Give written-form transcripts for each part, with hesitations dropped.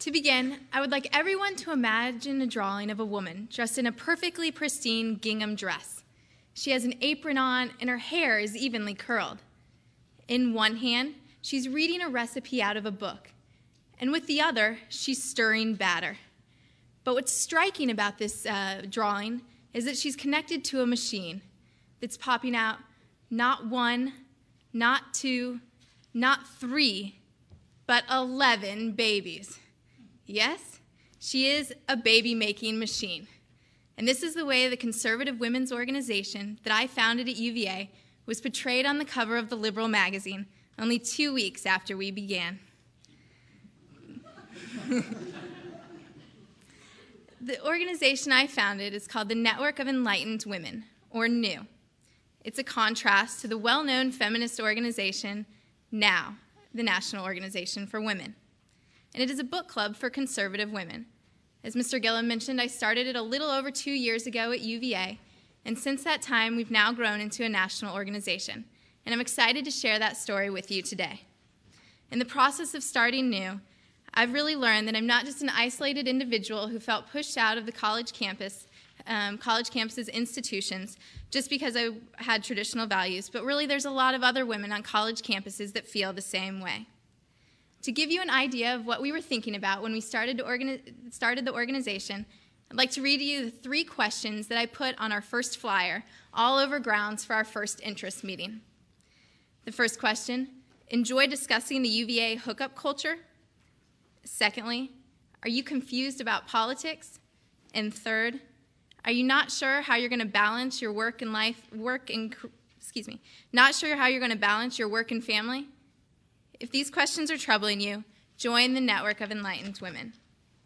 To begin, I would like everyone to imagine a drawing of a woman dressed in a perfectly pristine gingham dress. She has an apron on, and her hair is evenly curled. In one hand, she's reading a recipe out of a book, and with the other, she's stirring batter. But what's striking about this drawing is that she's connected to a machine that's popping out not one, not two, not three, but 11 babies. Yes, she is a baby-making machine. And this is the way the conservative women's organization that I founded at UVA was portrayed on the cover of the Liberal magazine only 2 weeks after we began. The organization I founded is called the Network of Enlightened Women, or NEW. It's a contrast to the well-known feminist organization, NOW, the National Organization for Women. And it is a book club for conservative women. As Mr. Gillum mentioned, I started it a little over 2 years ago at UVA, and since that time, we've now grown into a national organization. And I'm excited to share that story with you today. In the process of starting NEW, I've really learned that I'm not just an isolated individual who felt pushed out of the college campuses, institutions, just because I had traditional values, but really there's a lot of other women on college campuses that feel the same way. To give you an idea of what we were thinking about when we started the organization, I'd like to read you the 3 questions that I put on our first flyer all over grounds for our first interest meeting. The first question, enjoy discussing the UVA hookup culture? Secondly, are you confused about politics? And third, are you not sure how you're going to balance your work and family? If these questions are troubling you, join the Network of Enlightened Women.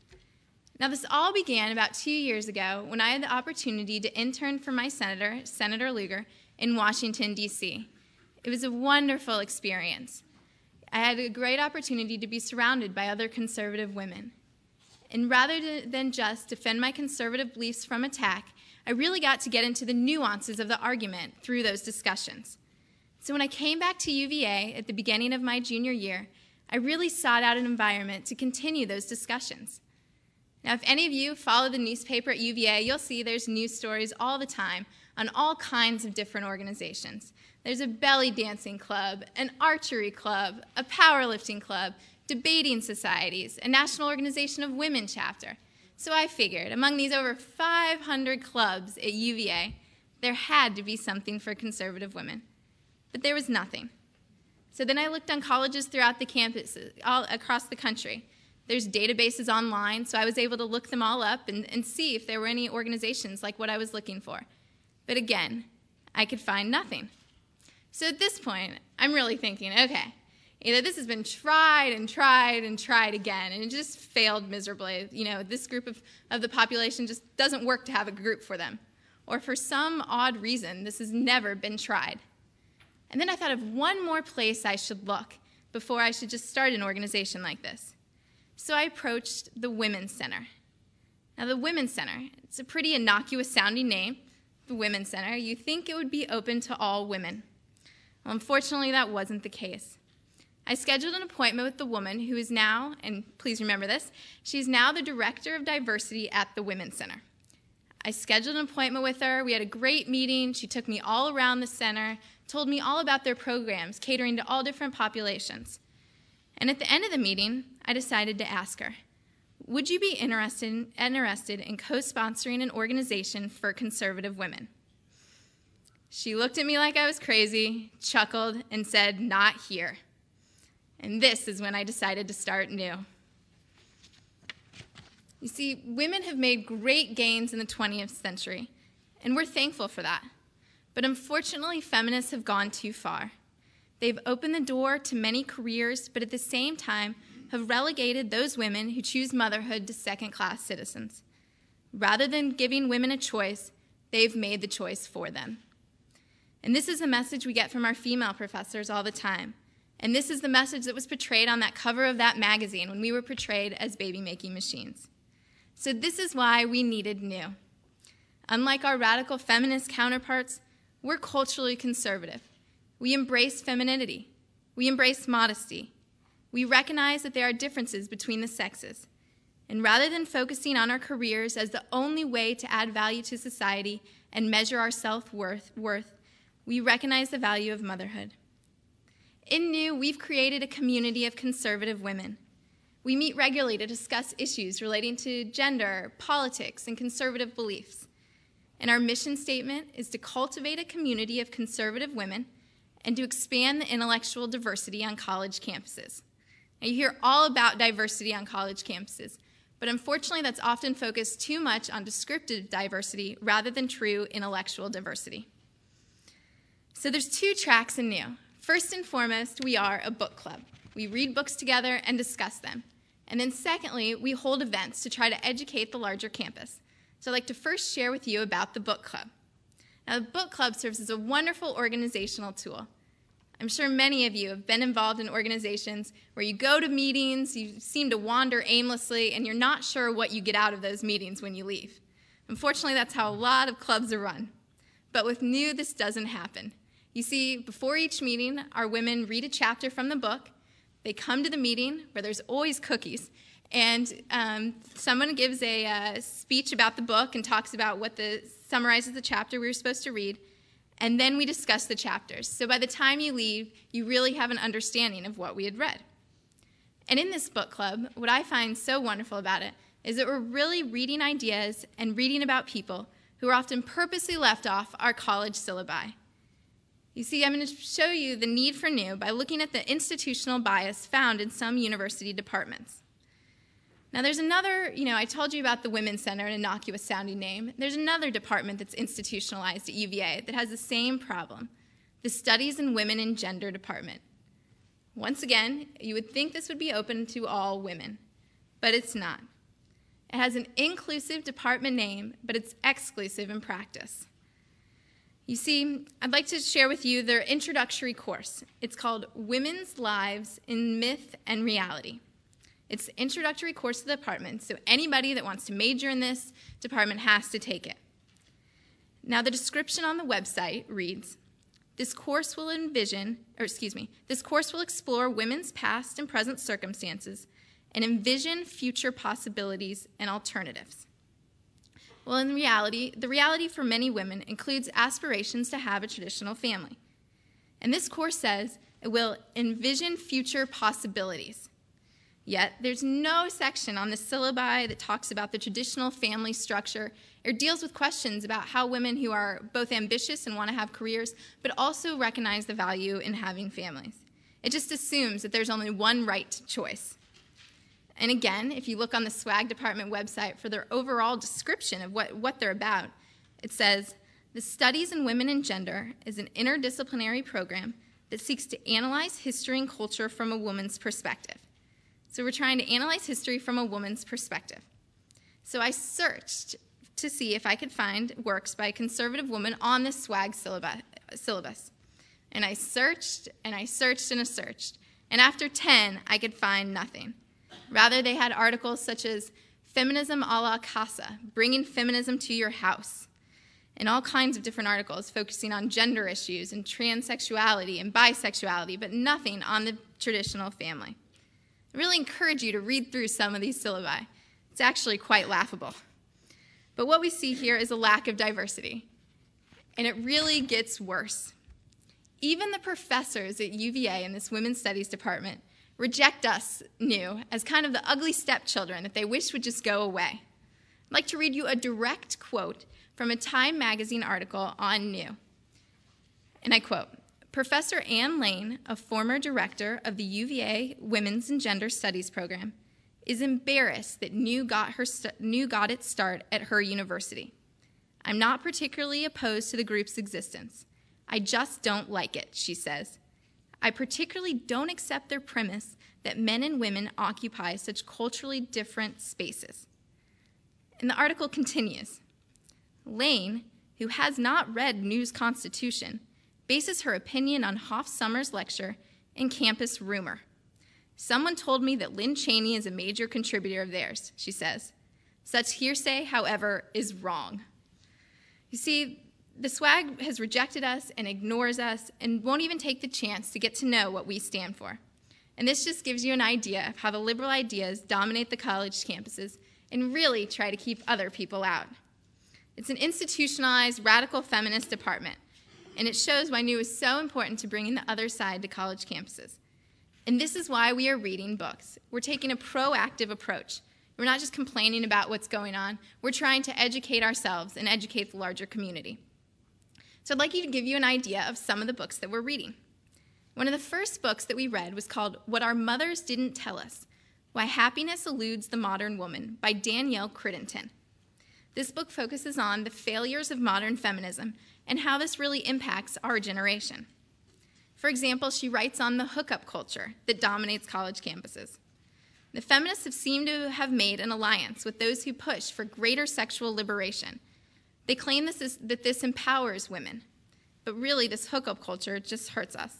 Now, this all began about 2 years ago when I had the opportunity to intern for my senator, Senator Lugar, in Washington, D.C. It was a wonderful experience. I had a great opportunity to be surrounded by other conservative women. And rather than just defend my conservative beliefs from attack, I really got to get into the nuances of the argument through those discussions. So when I came back to UVA at the beginning of my junior year, I really sought out an environment to continue those discussions. Now, if any of you follow the newspaper at UVA, you'll see there's news stories all the time on all kinds of different organizations. There's a belly dancing club, an archery club, a powerlifting club, debating societies, a National Organization of Women chapter. So I figured, among these over 500 clubs at UVA, there had to be something for conservative women. But there was nothing. So then I looked on colleges throughout the campuses, all across the country. There's databases online, so I was able to look them all up and see if there were any organizations like what I was looking for. But again, I could find nothing. So at this point, I'm really thinking, okay, either this has been tried and tried and tried again, and it just failed miserably. This group of the population just doesn't work to have a group for them. Or for some odd reason, this has never been tried. And then I thought of one more place I should look before I should just start an organization like this. So I approached the Women's Center. Now, the Women's Center, it's a pretty innocuous-sounding name, the Women's Center. You think it would be open to all women. Well, unfortunately, that wasn't the case. I scheduled an appointment with the woman who is now, and please remember this, she's now the Director of Diversity at the Women's Center. I scheduled an appointment with her. We had a great meeting. She took me all around the center, told me all about their programs, catering to all different populations. And at the end of the meeting, I decided to ask her, would you be interested in co-sponsoring an organization for conservative women? She looked at me like I was crazy, chuckled, and said, not here. And this is when I decided to start NEW. You see, women have made great gains in the 20th century, and we're thankful for that. But unfortunately, feminists have gone too far. They've opened the door to many careers, but at the same time have relegated those women who choose motherhood to second-class citizens. Rather than giving women a choice, they've made the choice for them. And this is the message we get from our female professors all the time. And this is the message that was portrayed on that cover of that magazine when we were portrayed as baby-making machines. So this is why we needed NEW. Unlike our radical feminist counterparts, we're culturally conservative. We embrace femininity. We embrace modesty. We recognize that there are differences between the sexes. And rather than focusing on our careers as the only way to add value to society and measure our self-worth, we recognize the value of motherhood. In New, we've created a community of conservative women. We meet regularly to discuss issues relating to gender, politics, and conservative beliefs. And our mission statement is to cultivate a community of conservative women and to expand the intellectual diversity on college campuses. Now, you hear all about diversity on college campuses, but unfortunately that's often focused too much on descriptive diversity rather than true intellectual diversity. So there's 2 tracks in New. First and foremost, we are a book club. We read books together and discuss them. And then secondly, we hold events to try to educate the larger campus. So I'd like to first share with you about the book club. Now, the book club serves as a wonderful organizational tool. I'm sure many of you have been involved in organizations where you go to meetings, you seem to wander aimlessly, and you're not sure what you get out of those meetings when you leave. Unfortunately, that's how a lot of clubs are run. But with New, this doesn't happen. You see, before each meeting, our women read a chapter from the book. They come to the meeting, where there's always cookies, and someone gives a speech about the book and talks about summarizes the chapter we were supposed to read, and then we discuss the chapters. So by the time you leave, you really have an understanding of what we had read. And in this book club, what I find so wonderful about it is that we're really reading ideas and reading about people who are often purposely left off our college syllabi. You see, I'm going to show you the need for New by looking at the institutional bias found in some university departments. Now, there's another, I told you about the Women's Center, an innocuous sounding name. There's another department that's institutionalized at UVA that has the same problem, the Studies in Women and Gender department. Once again, you would think this would be open to all women, but it's not. It has an inclusive department name, but it's exclusive in practice. You see, I'd like to share with you their introductory course. It's called Women's Lives in Myth and Reality. It's the introductory course of the department, so anybody that wants to major in this department has to take it. Now, the description on the website reads, this course will explore women's past and present circumstances and envision future possibilities and alternatives. Well, in reality, the reality for many women includes aspirations to have a traditional family. And this course says it will envision future possibilities. Yet, there's no section on the syllabi that talks about the traditional family structure or deals with questions about how women who are both ambitious and want to have careers, but also recognize the value in having families. It just assumes that there's only one right choice. And again, if you look on the SWAG department website for their overall description of what they're about, it says, the Studies in Women and Gender is an interdisciplinary program that seeks to analyze history and culture from a woman's perspective. So we're trying to analyze history from a woman's perspective. So I searched to see if I could find works by a conservative woman on the SWAG syllabus. And I searched, and I searched, and I searched. And after 10, I could find nothing. Rather, they had articles such as Feminism a la Casa, Bringing Feminism to Your House, and all kinds of different articles focusing on gender issues and transsexuality and bisexuality, but nothing on the traditional family. I really encourage you to read through some of these syllabi. It's actually quite laughable. But what we see here is a lack of diversity, and it really gets worse. Even the professors at UVA in this Women's Studies department reject us, New, as kind of the ugly stepchildren that they wish would just go away. I'd like to read you a direct quote from a Time magazine article on New. And I quote, Professor Ann Lane, a former director of the UVA Women's and Gender Studies program, is embarrassed that New got its start at her university. I'm not particularly opposed to the group's existence. I just don't like it, she says. I particularly don't accept their premise that men and women occupy such culturally different spaces. And the article continues. Lane, who has not read New's Constitution, bases her opinion on Hoff-Summers' lecture and campus rumor. Someone told me that Lynn Cheney is a major contributor of theirs, she says. Such hearsay, however, is wrong. You see, the SWAG has rejected us and ignores us and won't even take the chance to get to know what we stand for. And this just gives you an idea of how the liberal ideas dominate the college campuses and really try to keep other people out. It's an institutionalized, radical feminist department, and it shows why New is so important to bringing the other side to college campuses. And this is why we are reading books. We're taking a proactive approach. We're not just complaining about what's going on. We're trying to educate ourselves and educate the larger community. So I'd like to give you an idea of some of the books that we're reading. One of the first books that we read was called What Our Mothers Didn't Tell Us: Why Happiness Eludes the Modern Woman by Danielle Crittenden. This book focuses on the failures of modern feminism and how this really impacts our generation. For example, she writes on the hookup culture that dominates college campuses. The feminists have seemed to have made an alliance with those who push for greater sexual liberation. They claim that this empowers women, but really this hookup culture just hurts us.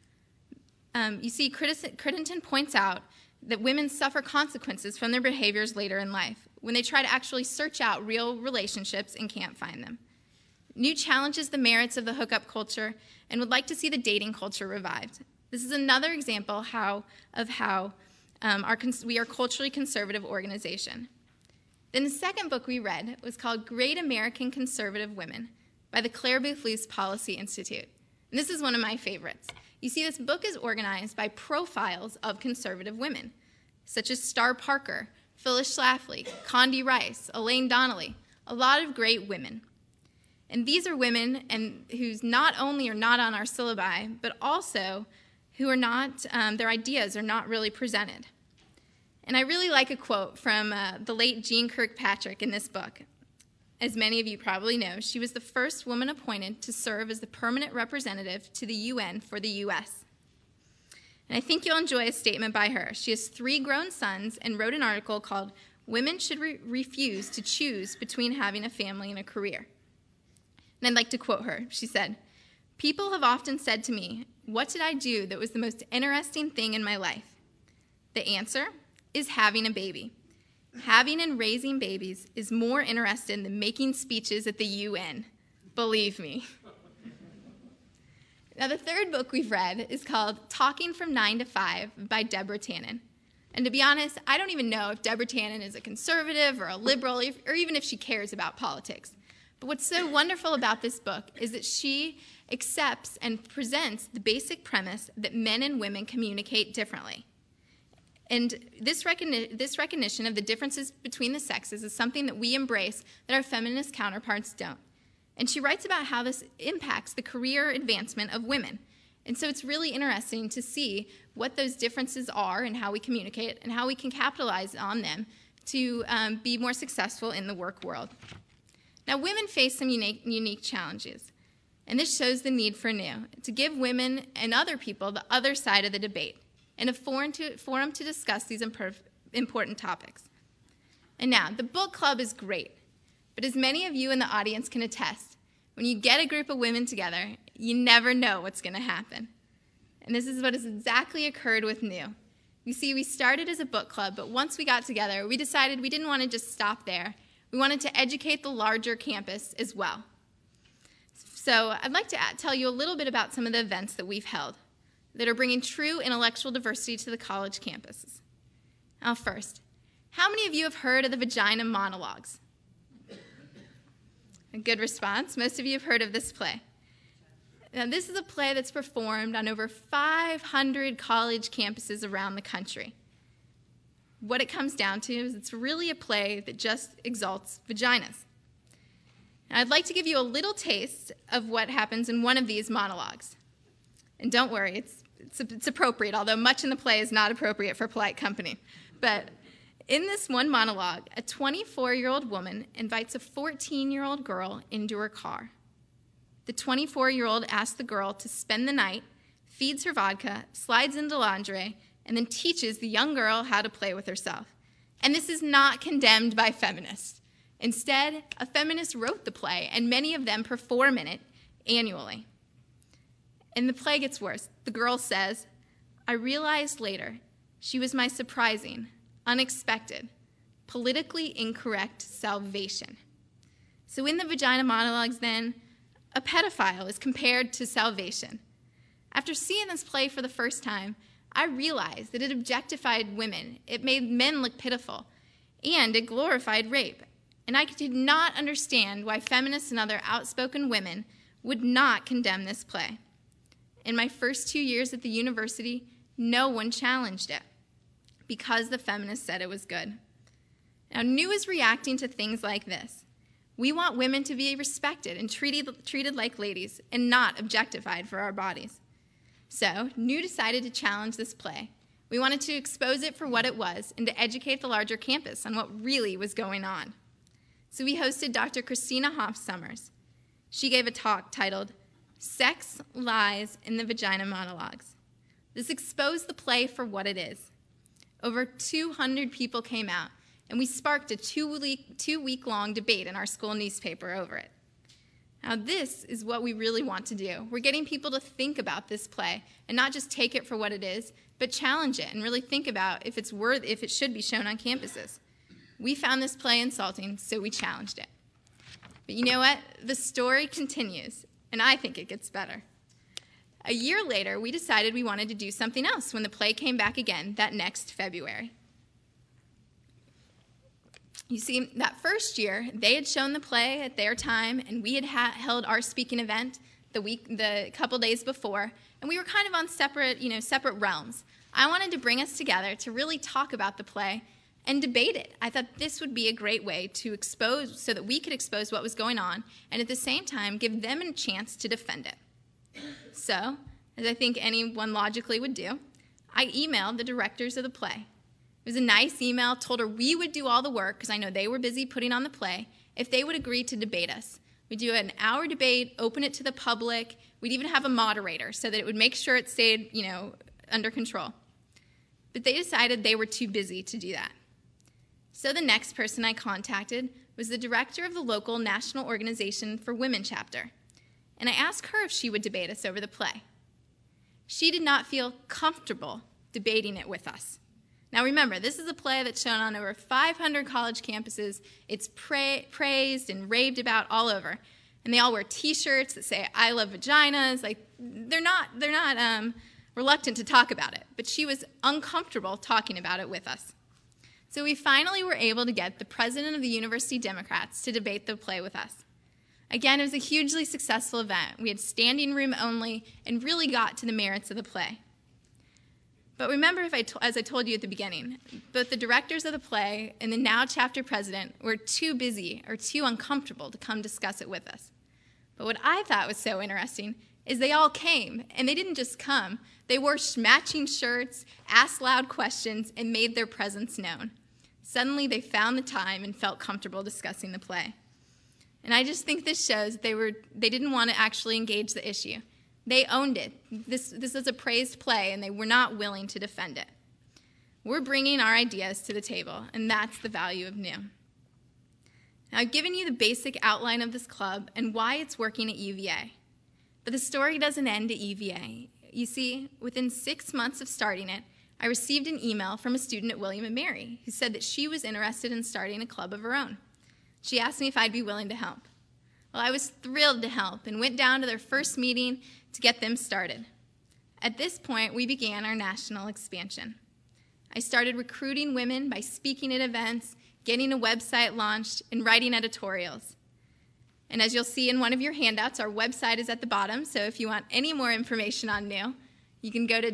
You see, Crittenden points out that women suffer consequences from their behaviors later in life when they try to actually search out real relationships and can't find them. New challenges the merits of the hookup culture and would like to see the dating culture revived. This is another example of how we are a culturally conservative organization. Then the second book we read was called Great American Conservative Women by the Clare Boothe Luce Policy Institute. And this is one of my favorites. You see, this book is organized by profiles of conservative women, such as Star Parker, Phyllis Schlafly, Condi Rice, Elaine Donnelly, a lot of great women. And these are women who's not only are not on our syllabi, but also who are not, their ideas are not really presented. And I really like a quote from the late Jean Kirkpatrick in this book. As many of you probably know, she was the first woman appointed to serve as the permanent representative to the UN for the U.S. And I think you'll enjoy a statement by her. She has 3 grown sons and wrote an article called Women Should Refuse to Choose Between Having a Family and a Career. And I'd like to quote her. She said, "People have often said to me, what did I do that was the most interesting thing in my life? The answer is having a baby. Having and raising babies is more interesting than making speeches at the UN. Believe me." Now, the third book we've read is called Talking from 9 to 5 by Deborah Tannen. And to be honest, I don't even know if Deborah Tannen is a conservative or a liberal, or even if she cares about politics. But what's so wonderful about this book is that she accepts and presents the basic premise that men and women communicate differently. And this recognition of the differences between the sexes is something that we embrace that our feminist counterparts don't. And she writes about how this impacts the career advancement of women. And so it's really interesting to see what those differences are and how we communicate and how we can capitalize on them to be more successful in the work world. Now, women face some unique challenges. And this shows the need for New, to give women and other people the other side of the debate, and a forum to discuss these important topics. And now, the book club is great, but as many of you in the audience can attest, when you get a group of women together, you never know what's going to happen. And this is what has exactly occurred with New. You see, we started as a book club, but once we got together, we decided we didn't want to just stop there. We wanted to educate the larger campus as well. So I'd like to tell you a little bit about some of the events that we've held that are bringing true intellectual diversity to the college campuses. Now, first, how many of you have heard of the Vagina Monologues? A good response. Most of you have heard of this play. Now, this is a play that's performed on over 500 college campuses around the country. What it comes down to is it's really a play that just exalts vaginas. And I'd like to give you a little taste of what happens in one of these monologues. And don't worry, it's appropriate, although much in the play is not appropriate for polite company. But in this one monologue, a 24-year-old woman invites a 14-year-old girl into her car. The 24-year-old asks the girl to spend the night, feeds her vodka, slides into lingerie, and then teaches the young girl how to play with herself. And this is not condemned by feminists. Instead, a feminist wrote the play, and many of them perform in it annually. And the play gets worse. The girl says, "I realized later she was my surprising, unexpected, politically incorrect salvation." So in the Vagina Monologues, then, a pedophile is compared to salvation. After seeing this play for the first time, I realized that it objectified women, it made men look pitiful, and it glorified rape. And I did not understand why feminists and other outspoken women would not condemn this play. In my first 2 years at the university, no one challenged it because the feminists said it was good. Now, New is reacting to things like this. We want women to be respected and treated like ladies and not objectified for our bodies. So, New decided to challenge this play. We wanted to expose it for what it was and to educate the larger campus on what really was going on. So we hosted Dr. Christina Hoff Summers. She gave a talk titled, Sex, Lies, and the Vagina Monologues. This exposed the play for what it is. Over 200 people came out, and we sparked a two-week-long debate in our school newspaper over it. Now this is what we really want to do. We're getting people to think about this play and not just take it for what it is, but challenge it and really think about if it should be shown on campuses. We found this play insulting, so we challenged it. But you know what? The story continues, and I think it gets better. A year later, we decided we wanted to do something else when the play came back again that next February. You see, that first year, they had shown the play at their time, and we had held our speaking event the couple days before, and we were kind of on separate realms. I wanted to bring us together to really talk about the play and debate it. I thought this would be a great way to expose, so that we could expose what was going on, and at the same time, give them a chance to defend it. So, as I think anyone logically would do, I emailed the directors of the play. It was a nice email, told her we would do all the work, because I know they were busy putting on the play, if they would agree to debate us. We'd do an hour debate, open it to the public. We'd even have a moderator so that it would make sure it stayed, under control. But they decided they were too busy to do that. So the next person I contacted was the director of the local National Organization for Women chapter, and I asked her if she would debate us over the play. She did not feel comfortable debating it with us. Now remember, this is a play that's shown on over 500 college campuses. It's praised and raved about all over, and they all wear T-shirts that say "I love vaginas." Like they're not reluctant to talk about it, but she was uncomfortable talking about it with us. So we finally were able to get the president of the University Democrats to debate the play with us. Again, it was a hugely successful event. We had standing room only and really got to the merits of the play. But remember, as I told you at the beginning, both the directors of the play and the now chapter president were too busy or too uncomfortable to come discuss it with us. But what I thought was so interesting is they all came, and they didn't just come. They wore matching shirts, asked loud questions, and made their presence known. Suddenly, they found the time and felt comfortable discussing the play. And I just think this shows they didn't want to actually engage the issue. They owned it. This is a praised play, and they were not willing to defend it. We're bringing our ideas to the table, and that's the value of New. Now, I've given you the basic outline of this club and why it's working at UVA. But the story doesn't end at UVA. You see, within 6 months of starting it, I received an email from a student at William & Mary who said that she was interested in starting a club of her own. She asked me if I'd be willing to help. Well, I was thrilled to help and went down to their first meeting to get them started. At this point, we began our national expansion. I started recruiting women by speaking at events, getting a website launched, and writing editorials. And as you'll see in one of your handouts, our website is at the bottom, so if you want any more information on New, you can go to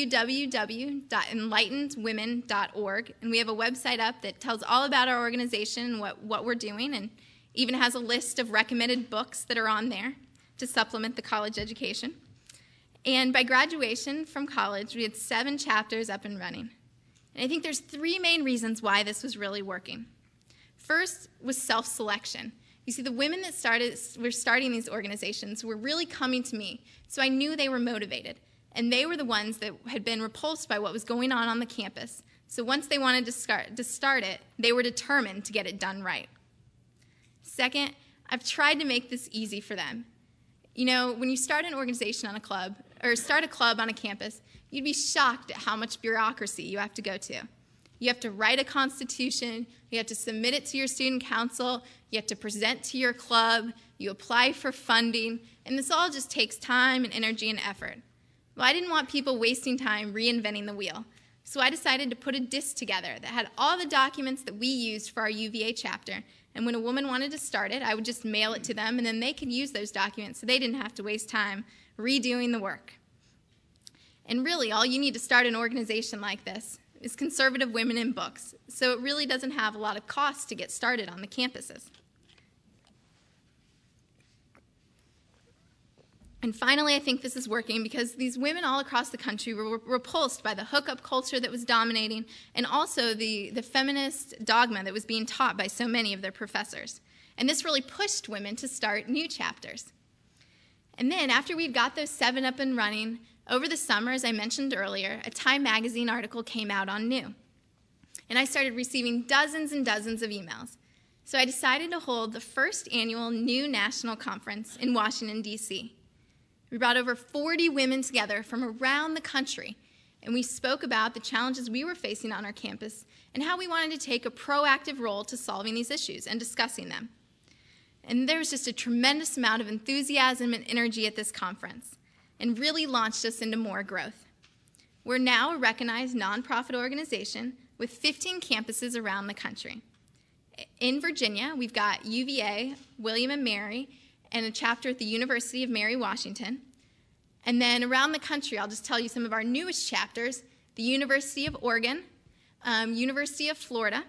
www.enlightenedwomen.org, and we have a website up that tells all about our organization and what we're doing, and even has a list of recommended books that are on there to supplement the college education. And by graduation from college, we had 7 chapters up and running. And I think there's 3 main reasons why this was really working. First was self-selection. You see, the women that were starting these organizations were really coming to me, so I knew they were motivated. And they were the ones that had been repulsed by what was going on the campus. So once they wanted to start it, they were determined to get it done right. Second, I've tried to make this easy for them. You know, when you start an organization on a club, or start a club on a campus, you'd be shocked at how much bureaucracy you have to go to. You have to write a constitution, you have to submit it to your student council, you have to present to your club, you apply for funding, and this all just takes time and energy and effort. Well, I didn't want people wasting time reinventing the wheel, so I decided to put a disc together that had all the documents that we used for our UVA chapter, and when a woman wanted to start it, I would just mail it to them, and then they could use those documents so they didn't have to waste time redoing the work. And really, all you need to start an organization like this is Conservative Women in Books, so it really doesn't have a lot of cost to get started on the campuses. And finally, I think this is working because these women all across the country were repulsed by the hookup culture that was dominating and also the feminist dogma that was being taught by so many of their professors. And this really pushed women to start new chapters. And then after we'd got those 7 up and running, over the summer, as I mentioned earlier, a Time magazine article came out on New. And I started receiving dozens and dozens of emails. So I decided to hold the first annual New National Conference in Washington, D.C. We brought over 40 women together from around the country, and we spoke about the challenges we were facing on our campus and how we wanted to take a proactive role to solving these issues and discussing them. And there was just a tremendous amount of enthusiasm and energy at this conference, and really launched us into more growth. We're now a recognized nonprofit organization with 15 campuses around the country. In Virginia, we've got UVA, William & Mary, and a chapter at the University of Mary Washington. And then around the country, I'll just tell you some of our newest chapters: the University of Oregon, University of Florida,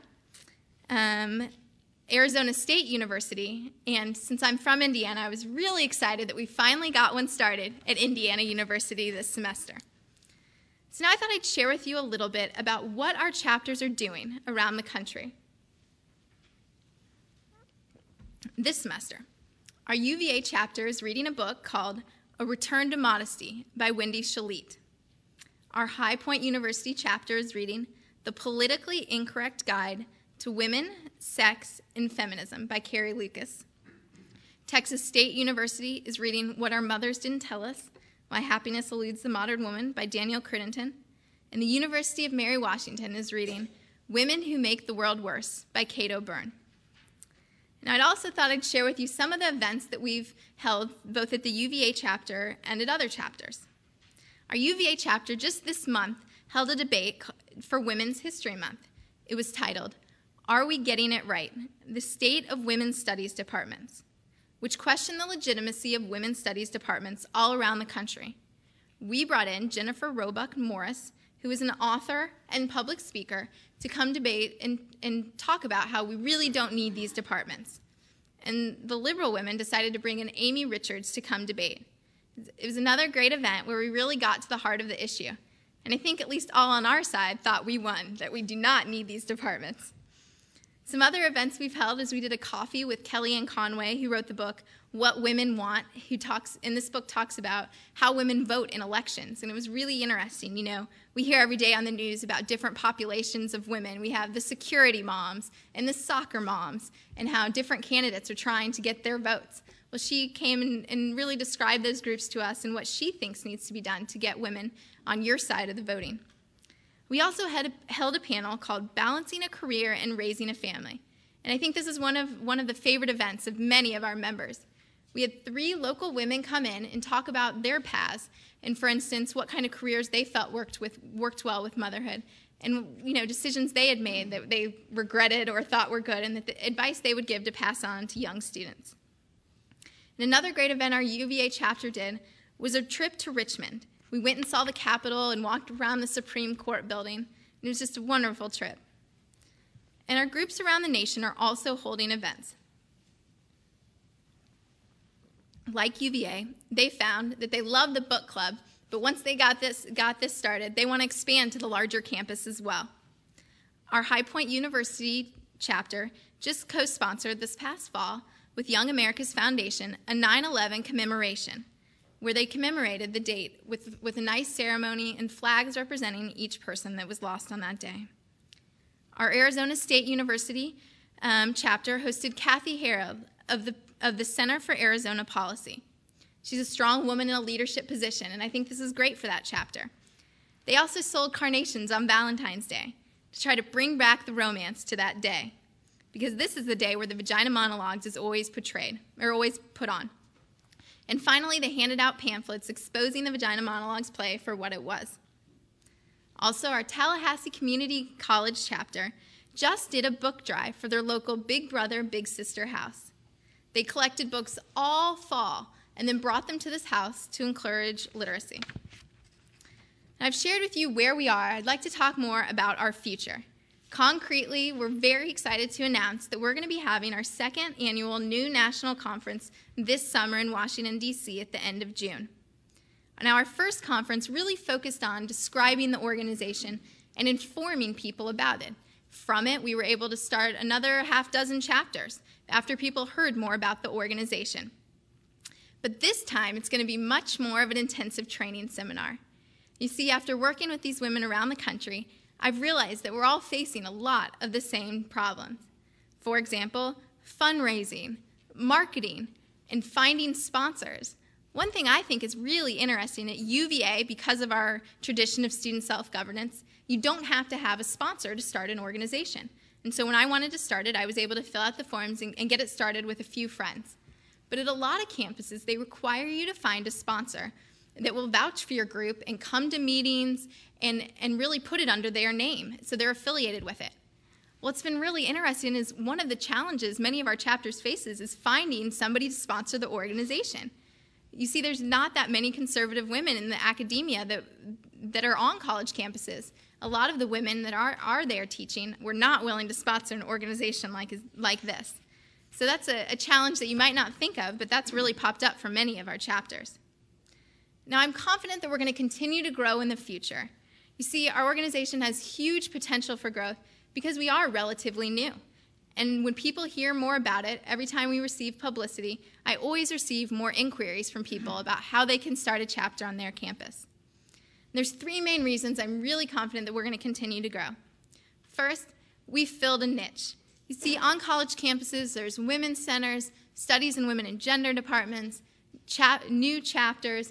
Arizona State University, and since I'm from Indiana, I was really excited that we finally got one started at Indiana University this semester. So now I thought I'd share with you a little bit about what our chapters are doing around the country. This semester, our UVA chapter is reading a book called A Return to Modesty by Wendy Shalit. Our High Point University chapter is reading The Politically Incorrect Guide to Women, Sex, and Feminism by Carrie Lucas. Texas State University is reading What Our Mothers Didn't Tell Us, Why Happiness Eludes the Modern Woman by Daniel Crittenden. And the University of Mary Washington is reading Women Who Make the World Worse by Cato Byrne. Now, I'd also thought I'd share with you some of the events that we've held both at the UVA chapter and at other chapters. Our UVA chapter just this month held a debate for Women's History Month. It was titled, Are We Getting It Right? The State of Women's Studies Departments, which questioned the legitimacy of women's studies departments all around the country. We brought in Jennifer Roebuck Morris, who is an author and public speaker, to come debate and talk about how we really don't need these departments. And the liberal women decided to bring in Amy Richards to come debate. It was another great event where we really got to the heart of the issue. And I think at least all on our side thought we won, that we do not need these departments. Some other events we've held is we did a coffee with Kellyanne Conway, who wrote the book What Women Want, who in this book talks about how women vote in elections. And it was really interesting. You know, we hear every day on the news about different populations of women. We have the security moms and the soccer moms and how different candidates are trying to get their votes. Well, she came and really described those groups to us and what she thinks needs to be done to get women on your side of the voting. We also held a panel called Balancing a Career and Raising a Family. And I think this is one of the favorite events of many of our members. We had 3 local women come in and talk about their paths and, for instance, what kind of careers they felt worked well with motherhood and, you know, decisions they had made that they regretted or thought were good and the advice they would give to pass on to young students. And another great event our UVA chapter did was a trip to Richmond. We went and saw the Capitol and walked around the Supreme Court building. And it was just a wonderful trip. And our groups around the nation are also holding events. Like UVA, they found that they love the book club, but once they got this started, they want to expand to the larger campus as well. Our High Point University chapter just co-sponsored this past fall with Young America's Foundation a 9/11 commemoration, where they commemorated the date with a nice ceremony and flags representing each person that was lost on that day. Our Arizona State University chapter hosted Kathy Harold of the Center for Arizona Policy. She's a strong woman in a leadership position, and I think this is great for that chapter. They also sold carnations on Valentine's Day to try to bring back the romance to that day, because this is the day where the vagina monologues is always portrayed, or always put on. And finally, they handed out pamphlets exposing the Vagina Monologues play for what it was. Also, our Tallahassee Community College chapter just did a book drive for their local Big Brother, Big Sister house. They collected books all fall and then brought them to this house to encourage literacy. And I've shared with you where we are. I'd like to talk more about our future. Concretely, we're very excited to announce that we're going to be having our second annual New National Conference this summer in Washington, D.C. at the end of June. Now, our first conference really focused on describing the organization and informing people about it. From it, we were able to start another half dozen chapters after people heard more about the organization. But this time, it's going to be much more of an intensive training seminar. You see, after working with these women around the country, I've realized that we're all facing a lot of the same problems. For example, fundraising, marketing, and finding sponsors. One thing I think is really interesting at UVA, because of our tradition of student self-governance, you don't have to have a sponsor to start an organization. And so when I wanted to start it, I was able to fill out the forms and get it started with a few friends. But at a lot of campuses, they require you to find a sponsor that will vouch for your group and come to meetings and really put it under their name, so they're affiliated with it. What's been really interesting is one of the challenges many of our chapters faces is finding somebody to sponsor the organization. You see, there's not that many conservative women in the academia that are on college campuses. A lot of the women that are there teaching were not willing to sponsor an organization like this. So that's a challenge that you might not think of, but that's really popped up for many of our chapters. Now, I'm confident that we're going to continue to grow in the future. You see, our organization has huge potential for growth because we are relatively new. And when people hear more about it, every time we receive publicity, I always receive more inquiries from people about how they can start a chapter on their campus. There's three main reasons I'm really confident that we're going to continue to grow. First, we filled a niche. You see, on college campuses, there's women's centers, studies in women and gender departments, now chapters,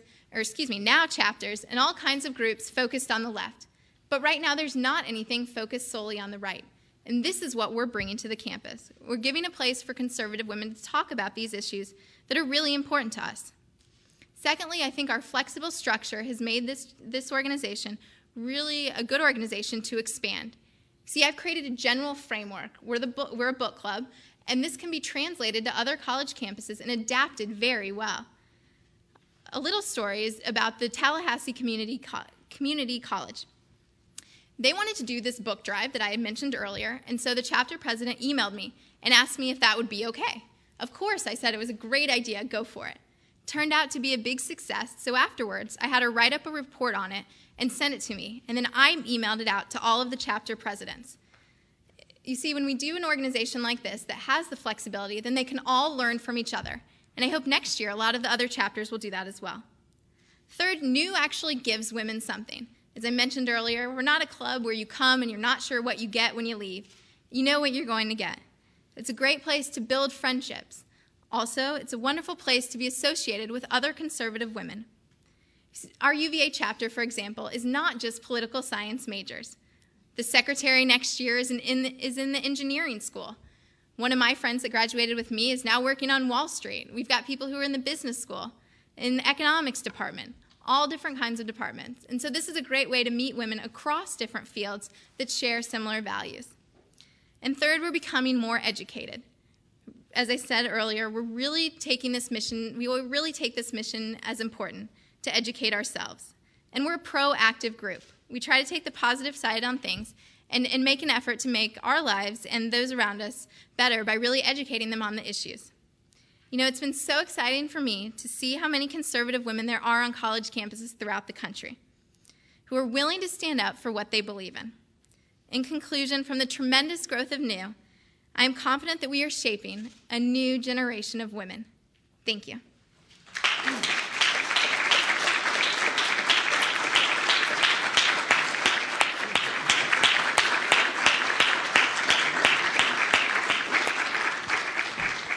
and all kinds of groups focused on the left. But right now, there's not anything focused solely on the right. And this is what we're bringing to the campus. We're giving a place for conservative women to talk about these issues that are really important to us. Secondly, I think our flexible structure has made this organization really a good organization to expand. See, I've created a general framework. We're a book club, and this can be translated to other college campuses and adapted very well. A little story is about the Tallahassee Community College. They wanted to do this book drive that I had mentioned earlier, and so the chapter president emailed me and asked me if that would be okay. Of course, I said it was a great idea, go for it. Turned out to be a big success, so afterwards I had her write up a report on it and send it to me, and then I emailed it out to all of the chapter presidents. You see, when we do an organization like this that has the flexibility, then they can all learn from each other, and I hope next year a lot of the other chapters will do that as well. Third, new actually gives women something. As I mentioned earlier, we're not a club where you come and you're not sure what you get when you leave. You know what you're going to get. It's a great place to build friendships. Also, it's a wonderful place to be associated with other conservative women. Our UVA chapter, for example, is not just political science majors. The secretary next year is in the engineering school. One of my friends that graduated with me is now working on Wall Street. We've got people who are in the business school, in the economics department, all different kinds of departments. And so this is a great way to meet women across different fields that share similar values. And third, we're becoming more educated. As I said earlier, we will really take this mission as important, to educate ourselves. And we're a proactive group. We try to take the positive side on things and make an effort to make our lives and those around us better by really educating them on the issues. You know, it's been so exciting for me to see how many conservative women there are on college campuses throughout the country who are willing to stand up for what they believe in. In conclusion, from the tremendous growth of NEW, I am confident that we are shaping a new generation of women. Thank you.